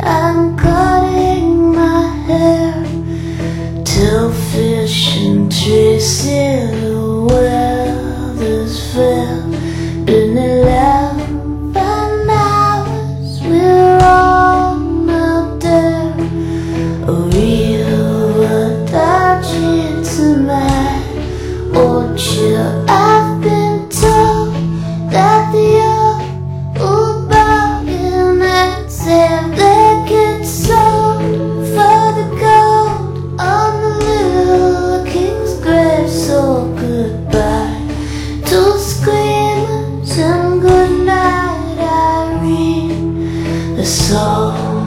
I'm cutting my hair till fish and trees silhouettes fair. In 11 hours we're on a dare, a real dodgy to my orchard. I've been told that the old bargain and save they get sold for the gold on the little king's grave. So goodbye to screamers and good night, Irene. The song